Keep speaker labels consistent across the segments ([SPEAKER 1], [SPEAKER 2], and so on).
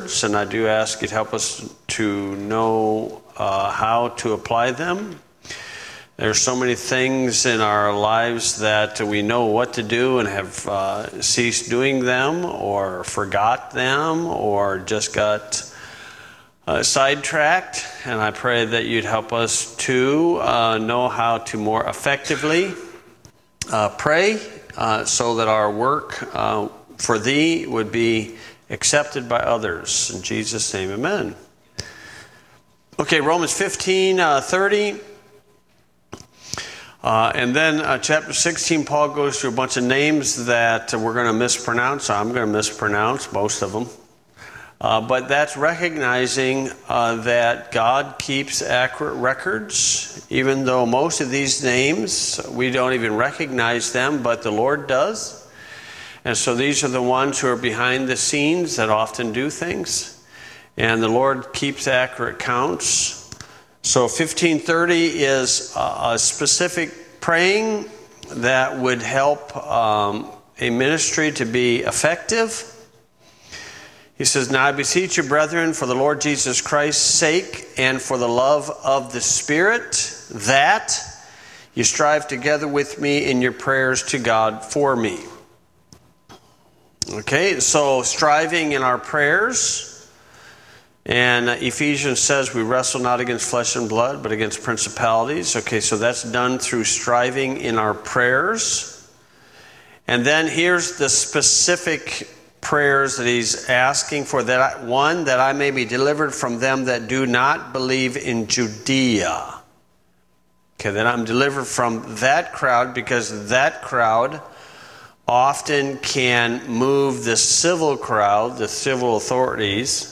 [SPEAKER 1] words, and I do ask you to help us to know how to apply them. There's so many things in our lives that we know what to do and have ceased doing them or forgot them or just got sidetracked. And I pray that you'd help us to know how to more effectively pray so that our work for Thee would be accepted by others. In Jesus' name, amen. Okay, Romans 15:30. And then chapter 16, Paul goes through a bunch of names that we're going to mispronounce. I'm going to mispronounce most of them. But that's recognizing that God keeps accurate records, even though most of these names, we don't even recognize them, but the Lord does. And so these are the ones who are behind the scenes that often do things. And the Lord keeps accurate counts. So 15:30 is a specific praying that would help a ministry to be effective. He says, "Now I beseech you, brethren, for the Lord Jesus Christ's sake and for the love of the Spirit, that you strive together with me in your prayers to God for me." Okay, so striving in our prayers. And Ephesians says we wrestle not against flesh and blood, but against principalities. Okay, so that's done through striving in our prayers. And then here's the specific prayers that he's asking for. That I may be delivered from them that do not believe in Judea. Okay, that I'm delivered from that crowd, because that crowd often can move the civil crowd, the civil authorities,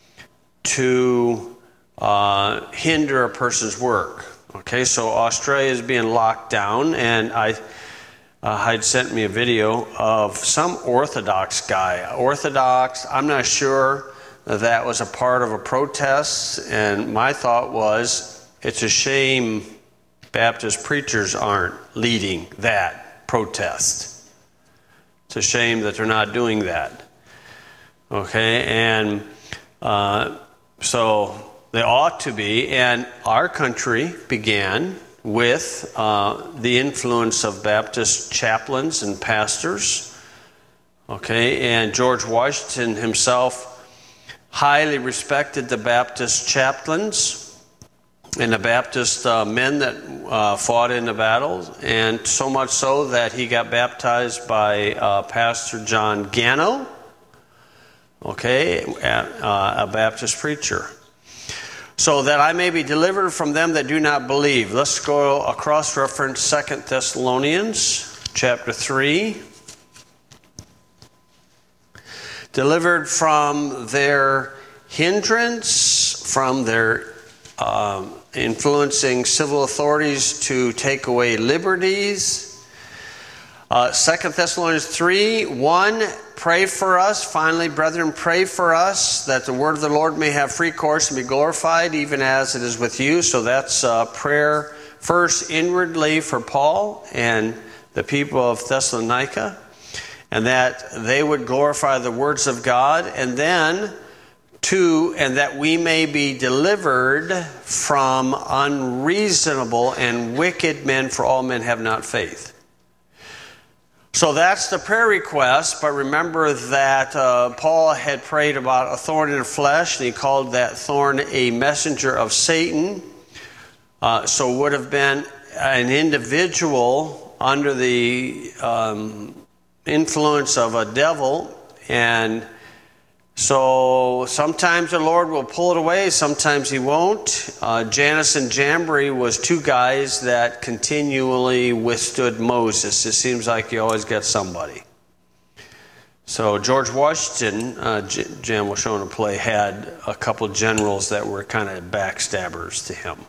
[SPEAKER 1] to hinder a person's work. Okay, so Australia is being locked down, and I'd sent me a video of some Orthodox guy. Orthodox, I'm not sure that was a part of a protest, and my thought was, it's a shame Baptist preachers aren't leading that protest. It's a shame that they're not doing that. Okay, and so they ought to be, and our country began with the influence of Baptist chaplains and pastors. Okay, and George Washington himself highly respected the Baptist chaplains and the Baptist men that fought in the battles, and so much so that he got baptized by Pastor John Gano. Okay, a Baptist preacher. So that I may be delivered from them that do not believe. Let's go across reference 2 Thessalonians chapter 3. Delivered from their hindrance, from their influencing civil authorities to take away liberties. 2 Thessalonians 3:1, pray for us. Finally, brethren, pray for us that the word of the Lord may have free course and be glorified, even as it is with you. So that's prayer first inwardly for Paul and the people of Thessalonica, and that they would glorify the words of God. And then, two, and that we may be delivered from unreasonable and wicked men, for all men have not faith. So that's the prayer request, but remember that Paul had prayed about a thorn in the flesh, and he called that thorn a messenger of Satan. So would have been an individual under the influence of a devil, and so sometimes the Lord will pull it away, sometimes he won't. Jannes and Jambres was two guys that continually withstood Moses. It seems like you always get somebody. So George Washington, Jim was showing a play, had a couple of generals that were kind of backstabbers to him.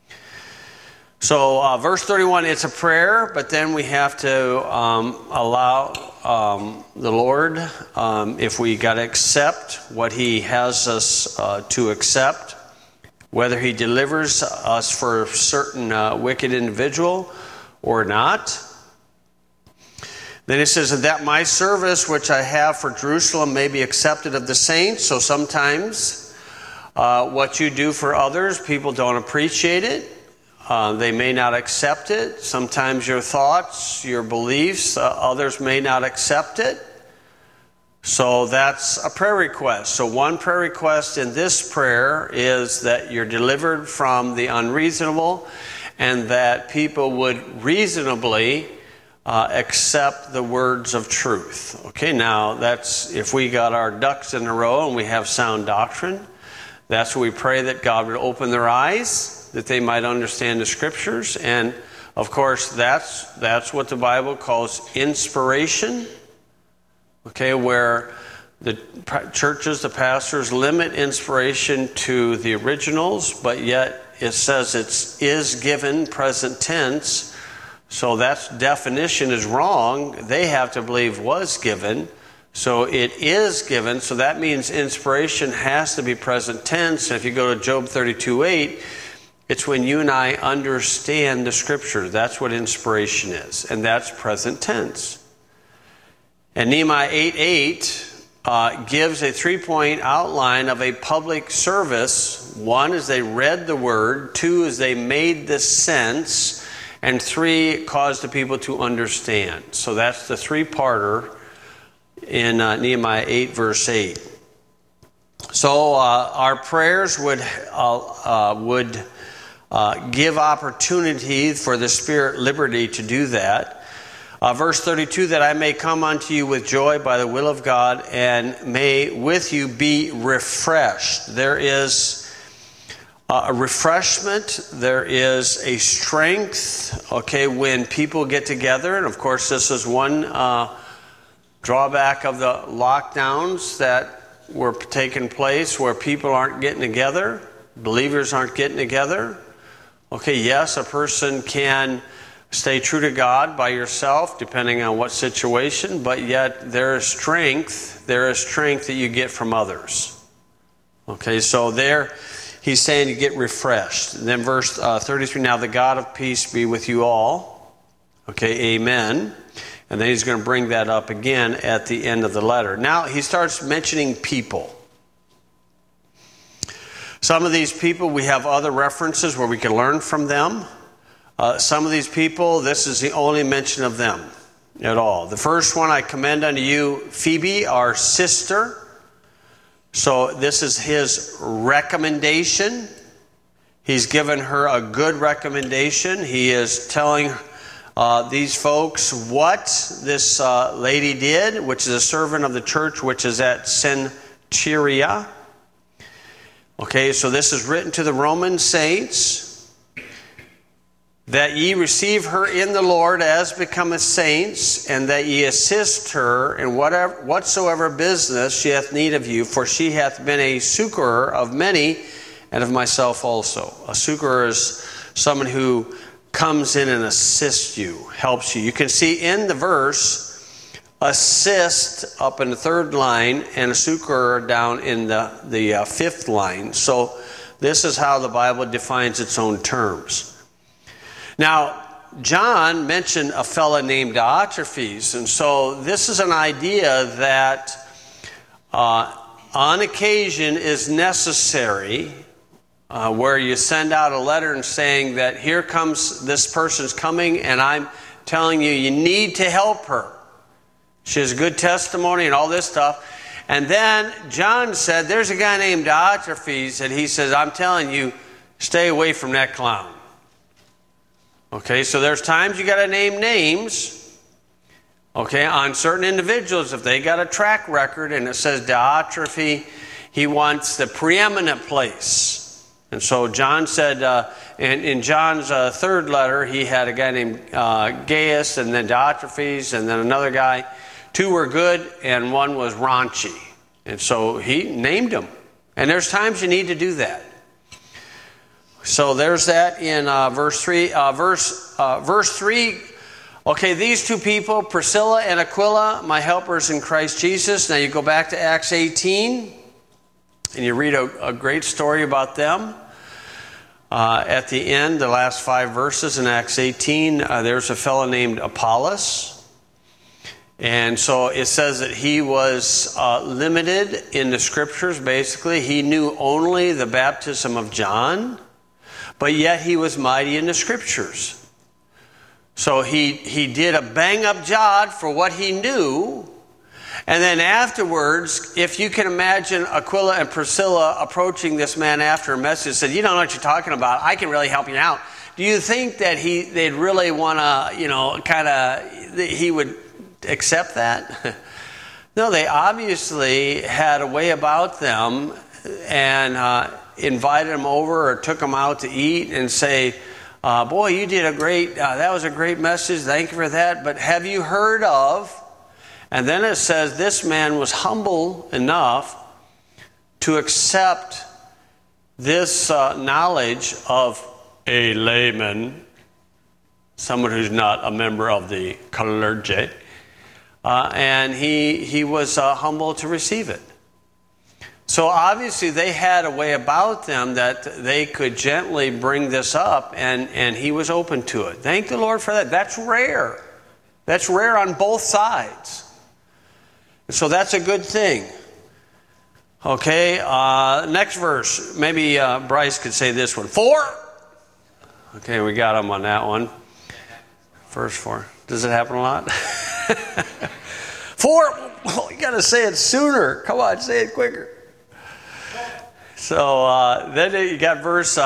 [SPEAKER 1] So verse 31, it's a prayer, but then we have to allow the Lord, if we got to accept what he has us to accept, whether he delivers us for a certain wicked individual or not. Then he says, that my service which I have for Jerusalem may be accepted of the saints. So sometimes what you do for others, people don't appreciate it. They may not accept it. Sometimes your thoughts, your beliefs, others may not accept it. So that's a prayer request. So one prayer request in this prayer is that you're delivered from the unreasonable and that people would reasonably accept the words of truth. Okay, now that's if we got our ducks in a row and we have sound doctrine. That's what we pray, that God would open their eyes, that they might understand the Scriptures. And, of course, that's what the Bible calls inspiration. Okay, where the churches, the pastors limit inspiration to the originals, but yet it says it is given, present tense. So that definition is wrong. They have to believe was given. So it is given. So that means inspiration has to be present tense. And if you go to Job 32:8, it's when you and I understand the Scripture. That's what inspiration is. And that's present tense. And Nehemiah 8:8 gives a 3-point outline of a public service. 1 is they read the word. 2 is they made the sense. And 3 caused the people to understand. So that's the 3-parter in Nehemiah 8 verse 8. So our prayers would give opportunity for the Spirit liberty to do that. Verse 32, that I may come unto you with joy by the will of God, and may with you be refreshed. There is a refreshment, there is a strength, okay, when people get together. And of course, this is one drawback of the lockdowns that were taking place, where people aren't getting together, believers aren't getting together. Okay, yes, a person can stay true to God by yourself, depending on what situation, but yet there is strength that you get from others. Okay, so there he's saying you get refreshed. And then verse 33, now the God of peace be with you all. Okay, amen. And then he's going to bring that up again at the end of the letter. Now he starts mentioning people. Some of these people, we have other references where we can learn from them. Some of these people, this is the only mention of them at all. The first one, I commend unto you Phoebe, our sister. So this is his recommendation. He's given her a good recommendation. He is telling these folks what this lady did, which is a servant of the church, which is at Cenchrea. Okay, so this is written to the Roman saints, that ye receive her in the Lord as becometh saints, and that ye assist her in whatsoever business she hath need of you, for she hath been a succorer of many, and of myself also. A succorer is someone who comes in and assists you, helps you. You can see in the verse, assist up in the 3rd line, and a succorer down in the 5th line. So this is how the Bible defines its own terms. Now, John mentioned a fellow named Diotrephes, and so this is an idea that on occasion is necessary, where you send out a letter and saying that here comes, this person's coming, and I'm telling you, you need to help her. She has good testimony and all this stuff. And then John said, there's a guy named Diotrephes, and he says, I'm telling you, stay away from that clown. Okay, so there's times you got to name names, okay, on certain individuals. If they got a track record and it says Diotrephes, he wants the preeminent place. And so John said, in John's 3rd letter, he had a guy named Gaius, and then Diotrephes, and then another guy. 2 were good, and 1 was raunchy. And so he named them. And there's times you need to do that. So there's that in verse 3. Verse 3, okay, these 2 people, Priscilla and Aquila, my helpers in Christ Jesus. Now you go back to Acts 18, and you read a great story about them. At the end, the last 5 verses in Acts 18, there's a fellow named Apollos. And so it says that he was limited in the scriptures, basically. He knew only the baptism of John, but yet he was mighty in the scriptures. So he did a bang-up job for what he knew. And then afterwards, if you can imagine Aquila and Priscilla approaching this man after a message, said, "You don't know what you're talking about. I can really help you out." Do you think that they'd really want to, he would accept that? No, they obviously had a way about them and invited them over or took them out to eat and say, "Boy, you did that was a great message. Thank you for that. But have you heard of..." And then it says this man was humble enough to accept this knowledge of a layman, someone who's not a member of the clergy, and he was humble to receive it. So obviously they had a way about them that they could gently bring this up, and he was open to it. Thank the Lord for that. That's rare. That's rare on both sides. So that's a good thing. Okay, next verse. Maybe Bryce could say this one. 4. Okay, we got him on that one. Verse 4. Does it happen a lot? 4. Well, you got to say it sooner. Come on, say it quicker. So then you got verse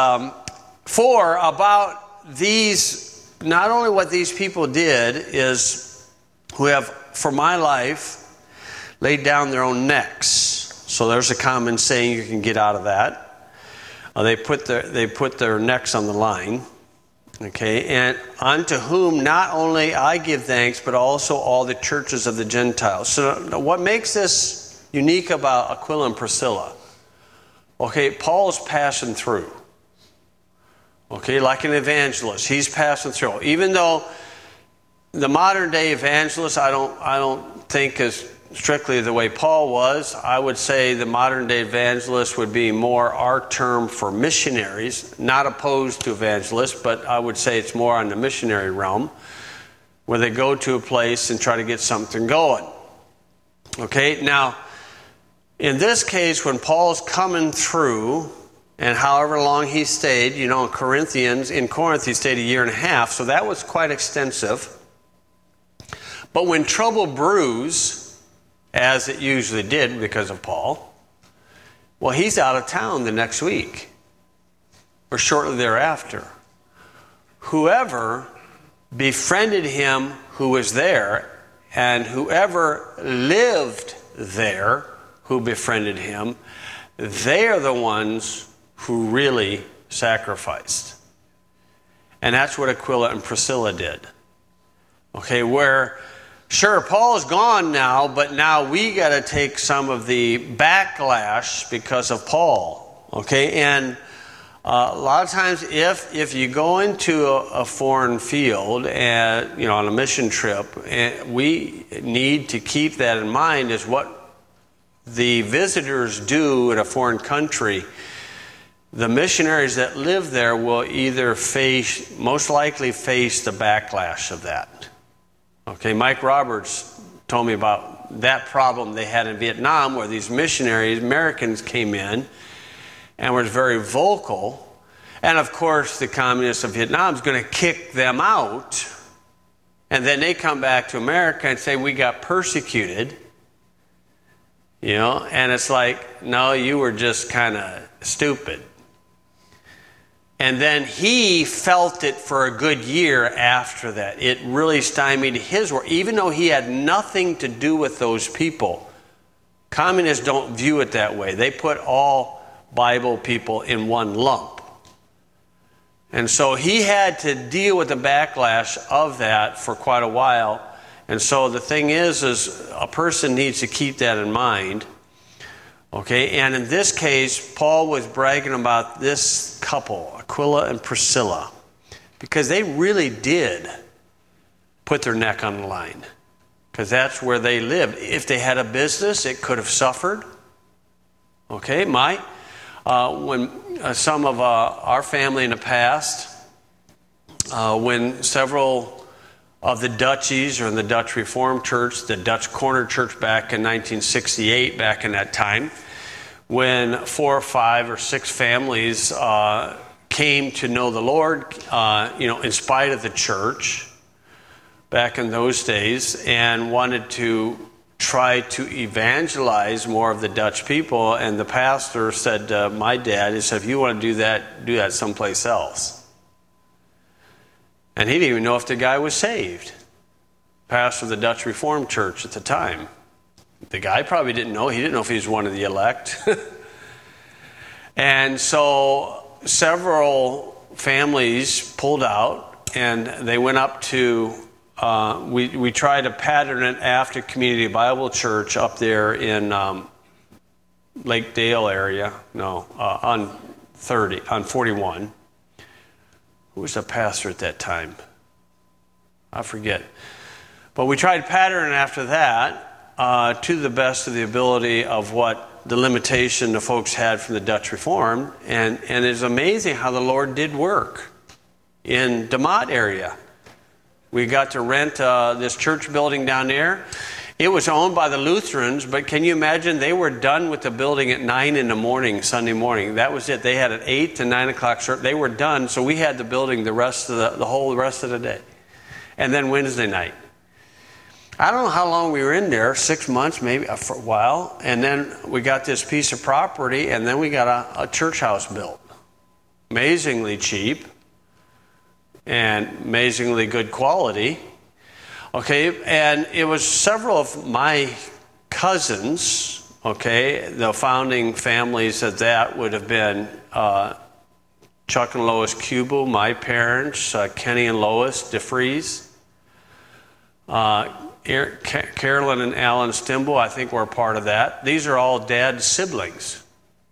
[SPEAKER 1] 4 about these. Not only what these people did is who have, for my life, laid down their own necks. So there's a common saying you can get out of that. They put their necks on the line. Okay, and unto whom not only I give thanks, but also all the churches of the Gentiles. So what makes this unique about Aquila and Priscilla? Okay, Paul's passing through. Okay, like an evangelist, he's passing through. Even though the modern day evangelist, I don't think is strictly the way Paul was. I would say the modern day evangelist would be more our term for missionaries, not opposed to evangelists, but I would say it's more on the missionary realm, where they go to a place and try to get something going. Okay, now, in this case, when Paul's coming through, and however long he stayed, in Corinth he stayed 1.5 years, so that was quite extensive. But when trouble brews, as it usually did because of Paul, well, he's out of town the next week or shortly thereafter. Whoever befriended him who was there, and whoever lived there who befriended him, they are the ones who really sacrificed. And that's what Aquila and Priscilla did. Okay, sure, Paul's gone now, but now we got to take some of the backlash because of Paul. Okay, and a lot of times if you go into a foreign field and on a mission trip, we need to keep that in mind as what the visitors do in a foreign country. The missionaries that live there will either most likely face the backlash of that. Okay, Mike Roberts told me about that problem they had in Vietnam, where these missionaries, Americans, came in and were very vocal. And of course, the communists of Vietnam is going to kick them out. And then they come back to America and say, "We got persecuted." And it's like, no, you were just kind of stupid. And then he felt it for a good year after that. It really stymied his work, even though he had nothing to do with those people. Communists don't view it that way. They put all Bible people in one lump. And so he had to deal with the backlash of that for quite a while. And so the thing is a person needs to keep that in mind. Okay, and in this case, Paul was bragging about this couple, Aquila and Priscilla, because they really did put their neck on the line, because that's where they lived. If they had a business, it could have suffered. Okay, when some of our family in the past, when several of the Dutchies, or in the Dutch Reformed Church, the Dutch Corner Church back in 1968, back in that time, when 4 or 5 or 6 families came to know the Lord, in spite of the church back in those days, and wanted to try to evangelize more of the Dutch people. And the pastor said to my dad, he said, if you want to do that someplace else. And he didn't even know if the guy was saved. Pastor of the Dutch Reformed Church at the time. The guy probably didn't know. He didn't know if he was one of the elect. And so several families pulled out, and they went up to, we tried to pattern it after Community Bible Church up there in Lake Dale area. No, on 41. Who was the pastor at that time? I forget. But we tried to pattern it after that to the best of the ability of what the limitation the folks had from the Dutch Reformed. And it's amazing how the Lord did work in DeMott area. We got to rent this church building down there. It was owned by the Lutherans, but can you imagine? They were done with the building at 9 in the morning, Sunday morning. That was it. They had an 8 to 9 o'clock service. They were done, so we had the building the whole rest of the day. And then Wednesday night. I don't know how long we were in there, 6 months maybe, for a while. And then we got this piece of property, and then we got a church house built. Amazingly cheap and amazingly good quality. Okay, and it was several of my cousins, okay, the founding families of that would have been Chuck and Lois Kubel, my parents, Kenny and Lois DeFries, Carolyn and Alan Stimble, I think were a part of that. These are all Dad's siblings.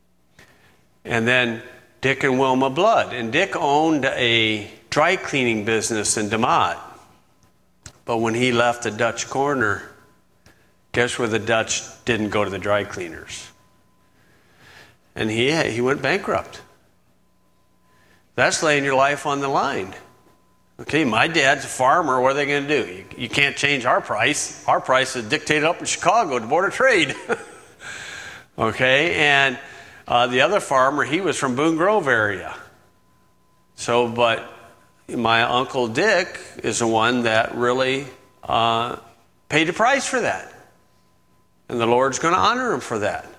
[SPEAKER 1] And then Dick and Wilma Blood. And Dick owned a dry cleaning business in DeMott. But when he left the Dutch Corner, guess where the Dutch didn't go to the dry cleaners? And he went bankrupt. That's laying your life on the line. Okay, my dad's a farmer. What are they going to do? You can't change our price. Our price is dictated up in Chicago, the Board of Trade. Okay, and the other farmer, he was from Boone Grove area. So, but my Uncle Dick is the one that really paid the price for that. And the Lord's going to honor him for that.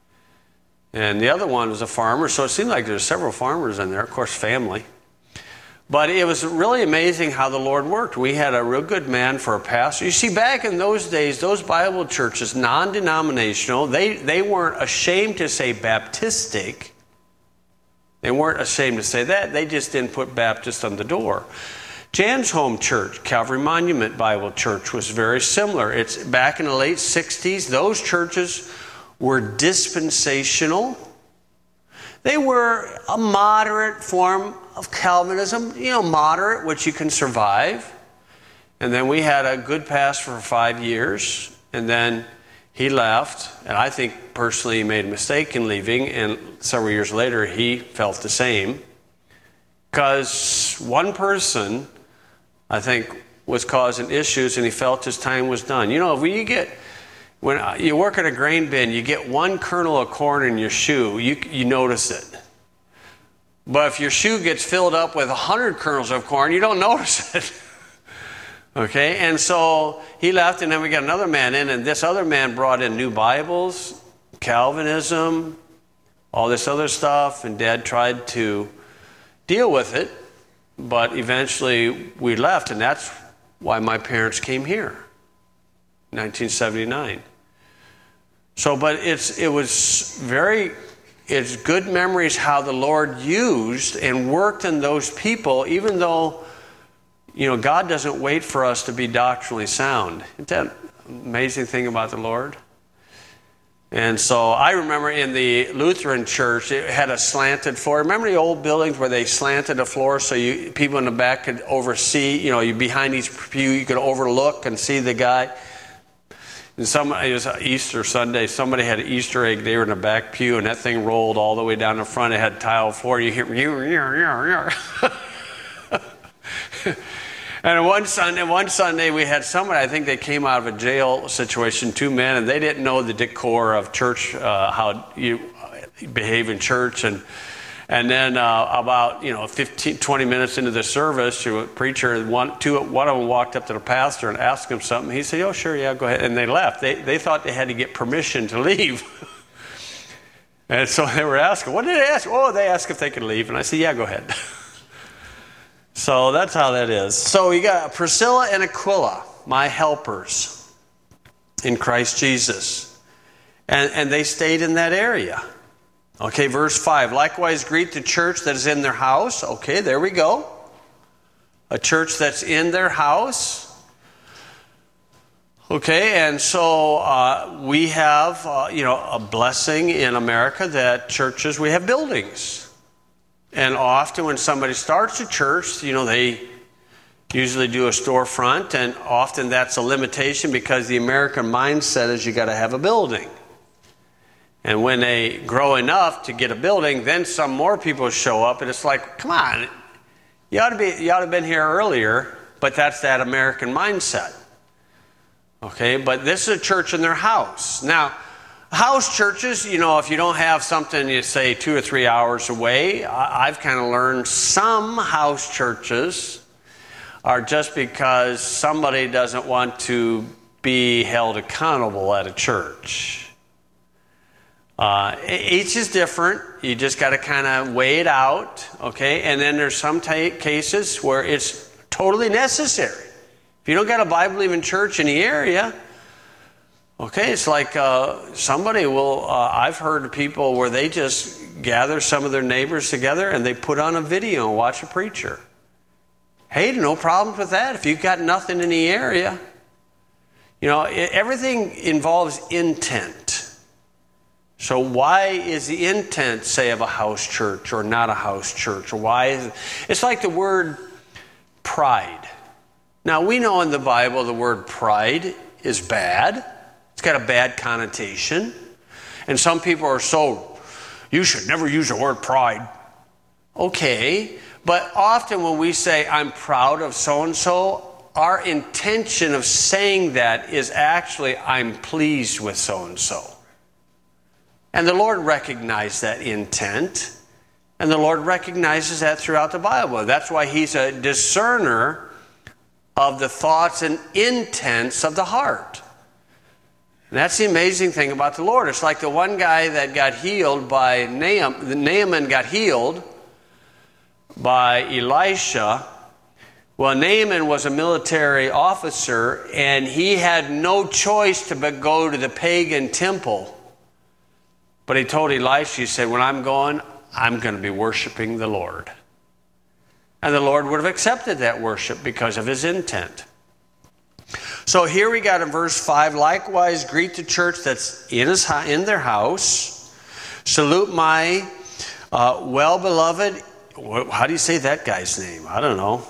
[SPEAKER 1] And the other one was a farmer, so it seemed like there's several farmers in there, of course, family. But it was really amazing how the Lord worked. We had a real good man for a pastor. You see, back in those days, those Bible churches, non-denominational, they weren't ashamed to say Baptistic. They weren't ashamed to say that. They just didn't put Baptist on the door. Jan's home church, Calvary Monument Bible Church, was very similar. It's back in the late 60s. Those churches were dispensational. They were a moderate form of Calvinism, moderate, which you can survive. And then we had a good pastor for 5 years, and then he left, and I think personally he made a mistake in leaving, and several years later he felt the same. Because one person, I think, was causing issues, and he felt his time was done. When you work at a grain bin, you get one kernel of corn in your shoe, you notice it. But if your shoe gets filled up with 100 kernels of corn, you don't notice it. Okay, and so he left, and then we got another man in, and this other man brought in new Bibles, Calvinism, all this other stuff, and Dad tried to deal with it, but eventually we left, and that's why my parents came here, 1979. So, but it's good memories how the Lord used and worked in those people, even though, God doesn't wait for us to be doctrinally sound. Isn't that an amazing thing about the Lord? And so I remember in the Lutheran church, it had a slanted floor. Remember the old buildings where they slanted the floor so people in the back could oversee, you behind each pew, you could overlook and see the guy. And it was Easter Sunday. Somebody had an Easter egg. They were in the back pew, and that thing rolled all the way down the front. It had tile floor. You hear, And one Sunday we had somebody, I think they came out of a jail situation, 2 men, and they didn't know the decor of church, how you behave in church. And then about 15, 20 minutes into the service, the preacher, one of them walked up to the pastor and asked him something. He said, "Oh, sure, yeah, go ahead." And they left. They thought they had to get permission to leave. And so they were asking, what did they ask? Oh, they asked if they could leave. And I said, yeah, go ahead. So that's how that is. So you got Priscilla and Aquila, my helpers in Christ Jesus. And they stayed in that area. Okay, verse 5. Likewise, greet the church that is in their house. Okay, there we go. A church that's in their house. Okay, and so we have, a blessing in America that churches, we have buildings. And often when somebody starts a church, they usually do a storefront, and often that's a limitation because the American mindset is you got to have a building. And when they grow enough to get a building, then some more people show up, and it's like, come on, you ought to have been here earlier, but that's that American mindset. Okay, but this is a church in their house. Now, house churches, if you don't have something, you say 2 or 3 hours away, I've kind of learned some house churches are just because somebody doesn't want to be held accountable at a church. Each is different. You just got to kind of weigh it out, okay? And then there's some cases where it's totally necessary. If you don't got a Bible-believing church in the area, okay, it's like somebody will, I've heard of people where they just gather some of their neighbors together and they put on a video and watch a preacher. Hey, no problems with that if you've got nothing in the area. Everything involves intent. So why is the intent, say, of a house church or not a house church? Or why is it? It's like the word pride. Now, we know in the Bible the word pride is bad. It's got a bad connotation. And some people are you should never use the word pride. Okay, but often when we say, I'm proud of so-and-so, our intention of saying that is actually, I'm pleased with so-and-so. And the Lord recognized that intent. And the Lord recognizes that throughout the Bible. That's why He's a discerner of the thoughts and intents of the heart. And that's the amazing thing about the Lord. It's like the one guy that got healed by Naaman got healed by Elisha. Well, Naaman was a military officer, and he had no choice but go to the pagan temple. But he told Elisha, he said, when I'm going to be worshiping the Lord. And the Lord would have accepted that worship because of his intent. So here we got in verse 5, likewise greet the church that's in their house. Salute my well-beloved, how do you say that guy's name? I don't know.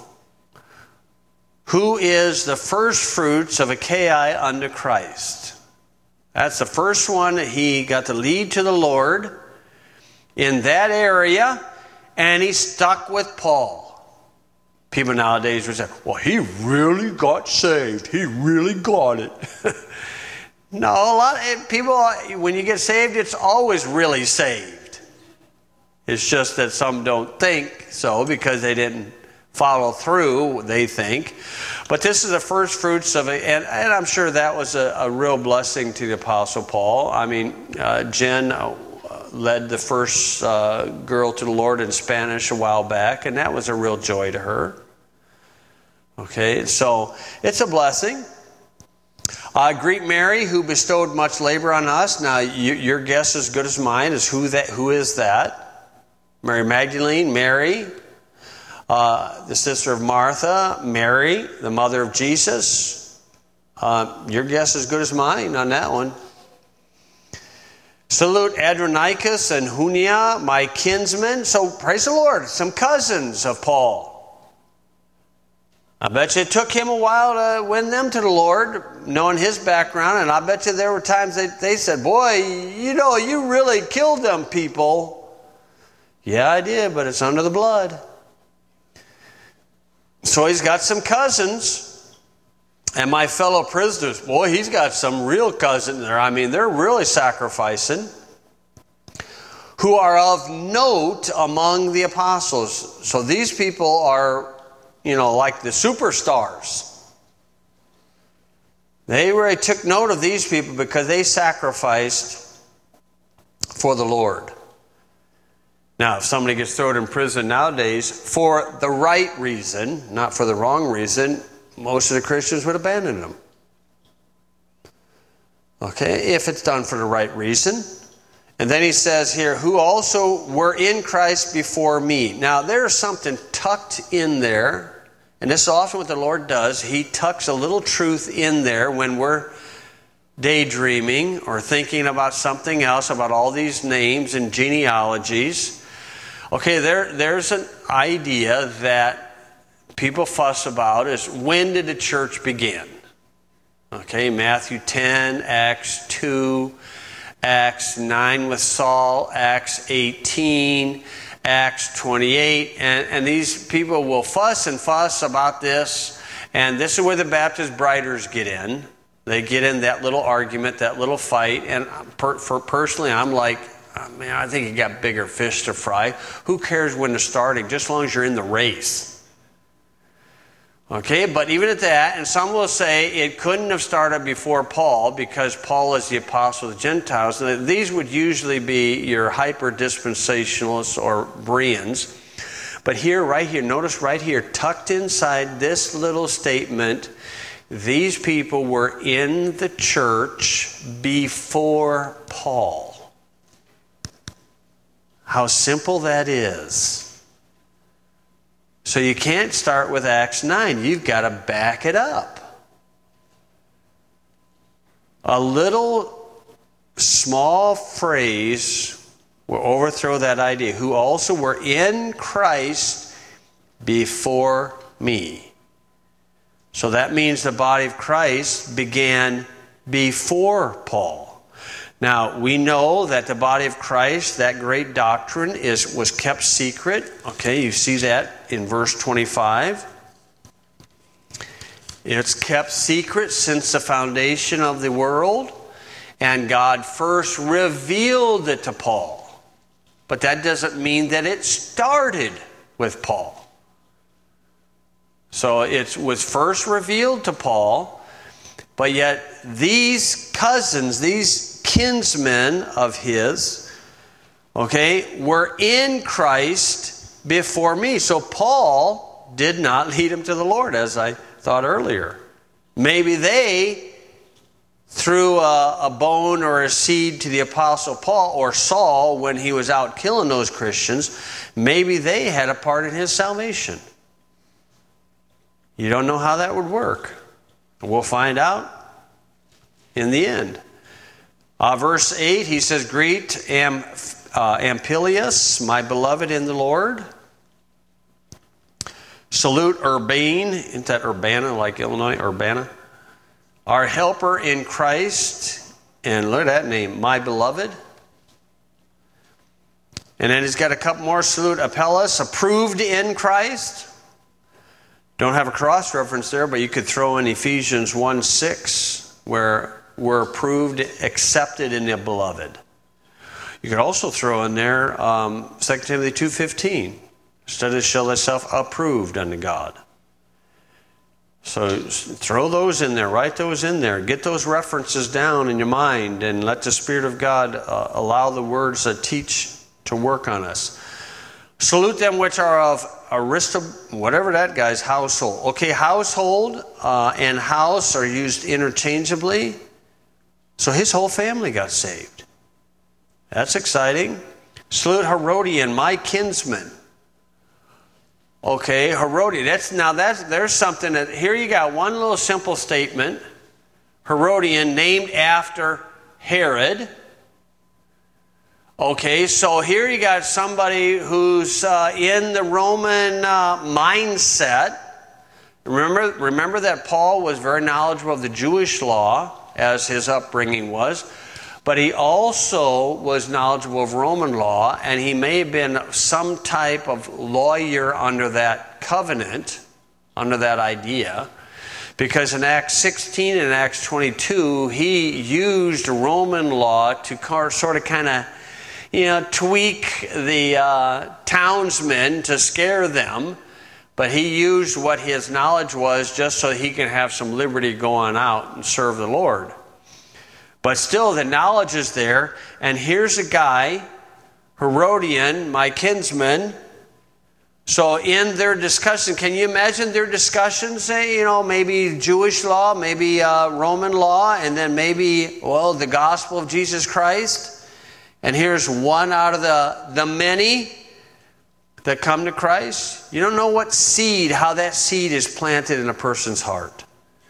[SPEAKER 1] Who is the first fruits of Achaia unto Christ. That's the first one. He got the lead to the Lord in that area, and he stuck with Paul. People nowadays would say, well, he really got saved. He really got it. No, a lot of people, when you get saved, it's always really saved. It's just that some don't think so because they didn't follow through, they think. But this is the first fruits of it, and I'm sure that was a real blessing to the Apostle Paul. I mean, Jen led the first girl to the Lord in Spanish a while back, and that was a real joy to her. Okay, so it's a blessing. Greet Mary, who bestowed much labor on us. Now, your guess is as good as mine is who is that? Mary Magdalene, Mary, the sister of Martha, Mary, the mother of Jesus. Your guess is as good as mine on that one. Salute Adronicus and Junia, my kinsmen. So praise the Lord, some cousins of Paul. I bet you it took him a while to win them to the Lord, knowing his background. And I bet you there were times they said, boy, you really killed them people. Yeah, I did, but it's under the blood. So he's got some cousins. And my fellow prisoners, boy, he's got some real cousins there. I mean, they're really sacrificing. Who are of note among the apostles. So these people are, like the superstars. They really took note of these people because they sacrificed for the Lord. Now, if somebody gets thrown in prison nowadays for the right reason, not for the wrong reason, most of the Christians would abandon them. Okay, if it's done for the right reason. And then he says here, who also were in Christ before me. Now, there's something tucked in there, and this is often what the Lord does. He tucks a little truth in there when we're daydreaming or thinking about something else, about all these names and genealogies. Okay, there's an idea that people fuss about is, when did the church begin? Okay, Matthew 10, Acts 2, Acts 9 with Saul, Acts 18, Acts 28. And these people will fuss about this. And this is where the Baptist Briders get in. They get in that little argument, that little fight. And personally, I'm like, man, I think you got bigger fish to fry. Who cares when they're starting, just as long as you're in the race? Okay, but even at that, and some will say it couldn't have started before Paul because Paul is the apostle of the Gentiles. And these would usually be your hyper-dispensationalists or Bereans. But here, right here, notice right here, tucked inside this little statement, these people were in the church before Paul. How simple that is. So you can't start with Acts 9. You've got to back it up. A little small phrase will overthrow that idea. Who also were in Christ before me. So that means the body of Christ began before Paul. Now, we know that the body of Christ, that great doctrine, was kept secret. Okay, you see that in verse 25. It's kept secret since the foundation of the world, and God first revealed it to Paul. But that doesn't mean that it started with Paul. So it was first revealed to Paul, but yet these cousins, these kinsmen of his, okay, were in Christ before me. So Paul did not lead him to the Lord, as I thought earlier. Maybe they threw a bone or a seed to the Apostle Paul or Saul when he was out killing those Christians. Maybe they had a part in his salvation. You don't know how that would work. We'll find out in the end. Verse 8, he says, greet Amplias, my beloved in the Lord. Salute Urbane, isn't that Urbana, like Illinois, Urbana? Our helper in Christ, and look at that name, my beloved. And then he's got a couple more. Salute Apelles, approved in Christ. Don't have a cross reference there, but you could throw in Ephesians 1:6, where we're approved, accepted in the beloved. You could also throw in there 2 Timothy 2:15. Study to show thyself approved unto God. So throw those in there, write those in there, get those references down in your mind, and let the Spirit of God allow the words that teach to work on us. Salute them which are of whatever that guy's household. Okay, household and house are used interchangeably. So his whole family got saved. That's exciting. Salute Herodian, my kinsman. Okay, Herodian. There's something that here you got one little simple statement. Herodian, named after Herod. Okay, so here you got somebody who's in the Roman mindset. Remember that Paul was very knowledgeable of the Jewish law, as his upbringing was, but he also was knowledgeable of Roman law, and he may have been some type of lawyer under that covenant. under that idea. Because in Acts 16 and Acts 22, he used Roman law to sort of kind of, tweak the townsmen to scare them. But he used what his knowledge was just so he can have some liberty going out and serve the Lord. But still, the knowledge is there. And here's a guy, Herodian, my kinsman. So in their discussion, can you imagine their discussions? Maybe Jewish law, maybe Roman law, and then maybe, the gospel of Jesus Christ. And here's one out of the many that come to Christ. You don't know what seed, how that seed is planted in a person's heart.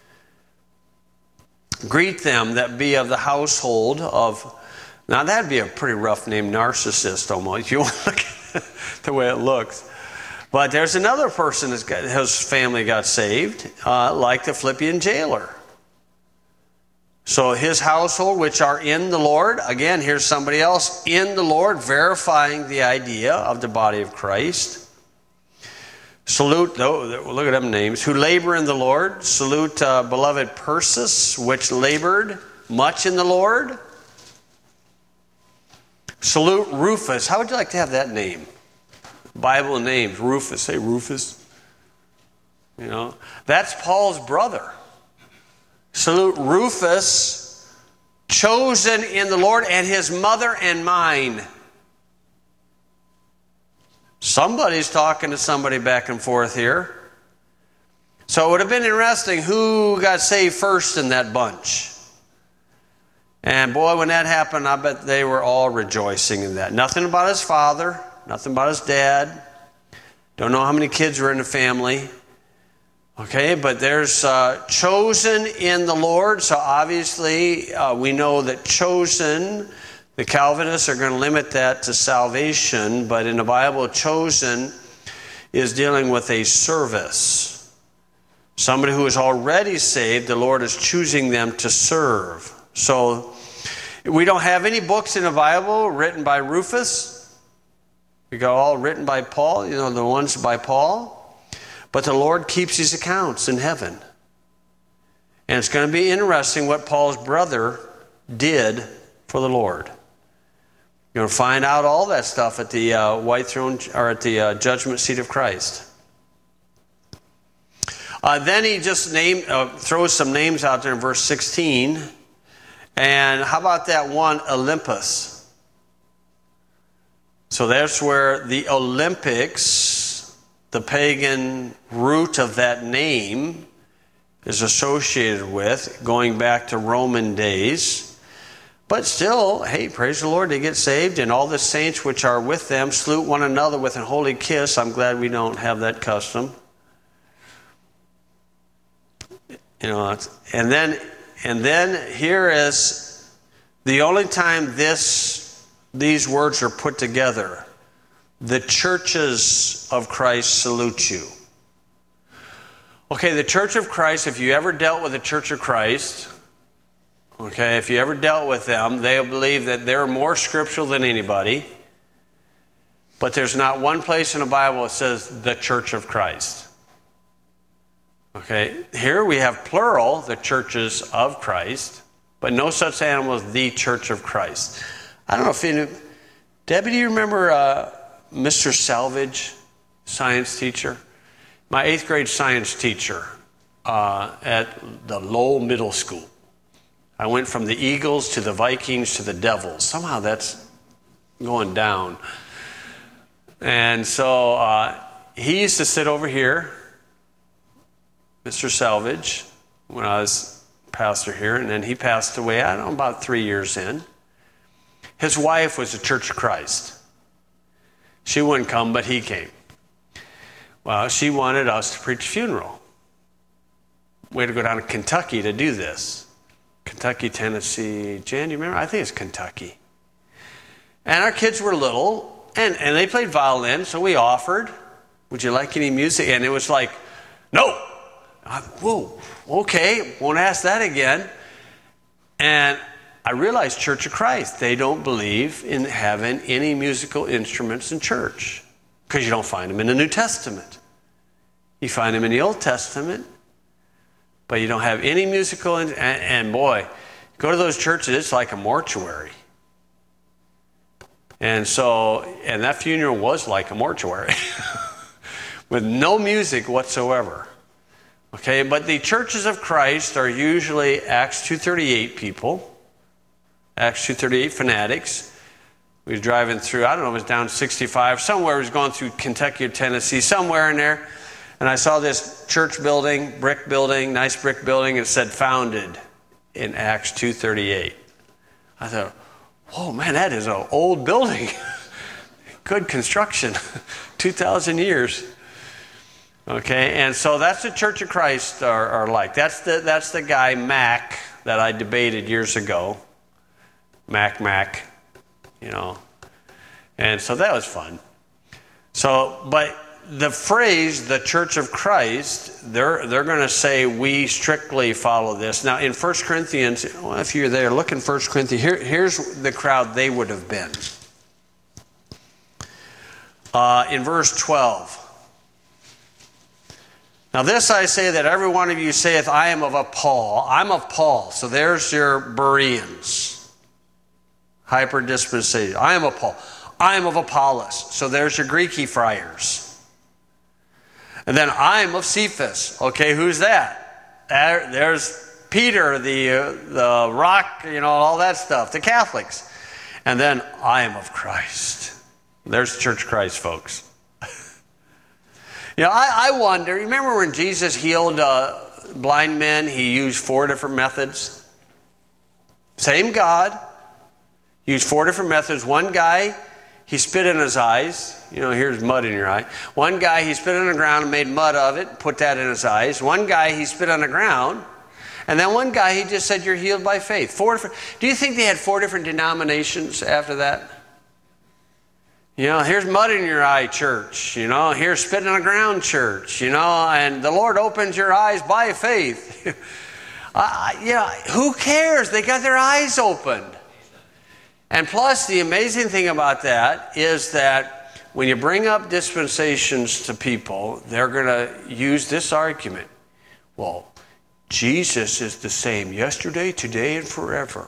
[SPEAKER 1] Greet them that be of the household of, now that'd be a pretty rough name, narcissist almost, if you want to look at the way it looks. But there's another person whose family got saved, like the Philippian jailer. So his household, which are in the Lord. Again, here's somebody else in the Lord, verifying the idea of the body of Christ. Salute, look at them names, who labor in the Lord. Salute beloved Persis, which labored much in the Lord. Salute Rufus. How would you like to have that name? Bible names, Rufus. Say Rufus. That's Paul's brother. Salute Rufus, chosen in the Lord, and his mother and mine. Somebody's talking to somebody back and forth here. So it would have been interesting who got saved first in that bunch. And boy, when that happened, I bet they were all rejoicing in that. Nothing about his father. Nothing about his dad. Don't know how many kids were in the family. Okay, but there's chosen in the Lord. So obviously we know that chosen, the Calvinists are going to limit that to salvation. But in the Bible, chosen is dealing with a service. Somebody who is already saved, the Lord is choosing them to serve. So we don't have any books in the Bible written by Rufus. We got all written by Paul, the ones by Paul. But the Lord keeps his accounts in heaven. And it's going to be interesting what Paul's brother did for the Lord. You're going to find out all that stuff at the white throne, or at the judgment seat of Christ. Then he just throws some names out there in verse 16. And how about that one, Olympus? So that's where the Olympics, the pagan root of that name, is associated with, going back to Roman days. But still, hey, praise the Lord, they get saved, and all the saints which are with them salute one another with a holy kiss. I'm glad we don't have that custom. And then here is the only time these words are put together. The churches of Christ salute you. Okay, the Church of Christ, if you ever dealt with the Church of Christ, okay, if you ever dealt with them, they'll believe that they're more scriptural than anybody. But there's not one place in the Bible that says the Church of Christ. Okay, here we have plural, the churches of Christ, but no such animal as the Church of Christ. I don't know if you knew. Debbie, do you remember Mr. Salvage, science teacher? My 8th grade science teacher at the Lowell Middle School. I went from the Eagles to the Vikings to the Devils. Somehow that's going down. And so he used to sit over here, Mr. Salvage, when I was pastor here. And then he passed away, I don't know, about 3 years in. His wife was a Church of Christ. She wouldn't come, but he came. Well, she wanted us to preach a funeral. We had to go down to Kentucky to do this. Kentucky, Tennessee. Jan, do you remember? I think it's Kentucky. And our kids were little, and they played violin, so we offered, would you like any music? And it was like, no. Whoa, okay, won't ask that again. And I realized Church of Christ, they don't believe in having any musical instruments in church because you don't find them in the New Testament. You find them in the Old Testament, but you don't have any musical. And boy, go to those churches, it's like a mortuary. And that funeral was like a mortuary with no music whatsoever. Okay, but the churches of Christ are usually Acts 2:38 people, Acts 2:38 fanatics. We were driving through, I don't know, it was down 65, somewhere. It was going through Kentucky or Tennessee, somewhere in there. And I saw this church building, brick building, nice brick building. It said founded in Acts 2:38. I thought, whoa, man, that is an old building. Good construction, 2,000 years. Okay, and so that's the Church of Christ are like. That's the guy, Mac, that I debated years ago. Mac. You know, and so that was fun. So, but the phrase, the Church of Christ, they're going to say we strictly follow this. Now, in 1 Corinthians, well, if you're there, look in 1 Corinthians. Here's the crowd they would have been. In verse 12. Now this I say, that every one of you saith, I am of Paul. I'm of Paul. So there's your Bereans. Hyper-dispensation. I am of Paul. I am of Apollos. So there's your Greek friars. And then I am of Cephas. Okay, who's that? There's Peter, the rock, you know, all that stuff, the Catholics. And then I am of Christ. There's Church of Christ, folks. You know, I wonder, remember when Jesus healed blind men, he used 4 different methods? Same God. Used 4 different methods. One guy, he spit in his eyes. You know, here's mud in your eye. One guy, he spit on the ground and made mud of it, put that in his eyes. One guy, he spit on the ground. And then one guy, he just said, you're healed by faith. 4 different. Do you think they had 4 different denominations after that? You know, here's mud in your eye, church. You know, here's spit on the ground, church. You know, and the Lord opens your eyes by faith. Who cares? They got their eyes opened. And plus, the amazing thing about that is that when you bring up dispensations to people, they're going to use this argument. Well, Jesus is the same yesterday, today, and forever.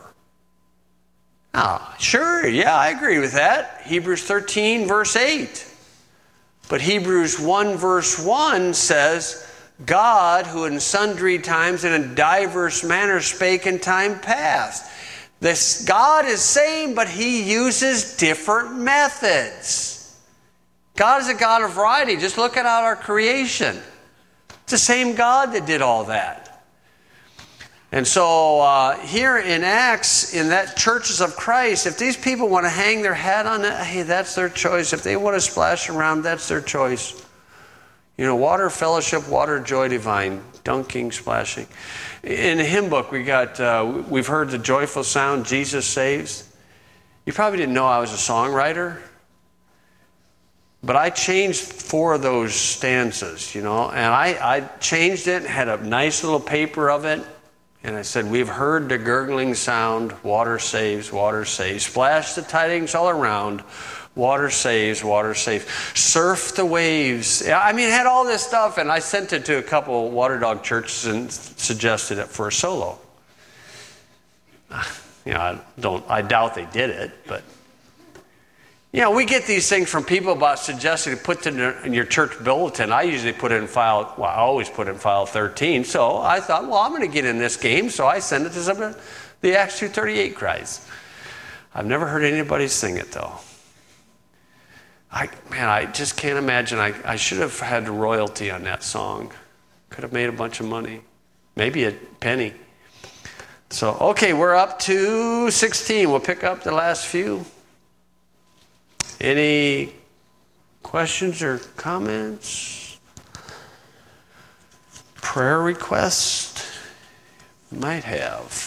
[SPEAKER 1] Sure, yeah, I agree with that. Hebrews 13, verse 8. But Hebrews 1, verse 1 says, God, who in sundry times and in diverse manners spake in time past. This God is same, but he uses different methods. God is a God of variety. Just look at our creation. It's the same God that did all that. And so here in Acts, in that churches of Christ, if these people want to hang their hat on it, hey, that's their choice. If they want to splash around, that's their choice. You know, water fellowship, water joy divine, dunking, splashing. In the hymn book, we've heard the joyful sound, Jesus saves. You probably didn't know I was a songwriter, but I changed 4 of those stanzas, you know, and I changed it, had a nice little paper of it, and I said, we've heard the gurgling sound, water saves, splash the tidings all around, water saves, surf the waves. I mean, it had all this stuff, and I sent it to a couple Water Dog churches and suggested it for a solo. You know, I doubt they did it, but you know, we get these things from people about suggesting to put in your church bulletin. I usually put it in file, well, I always put it in file 13. So I thought, well, I'm going to get in this game, so I send it to some of the Acts 2:38 cries. I've never heard anybody sing it, though. I just can't imagine. I should have had royalty on that song. Could have made a bunch of money. Maybe a penny. So, okay, we're up to 16. We'll pick up the last few. Any questions or comments? Prayer request? Might have.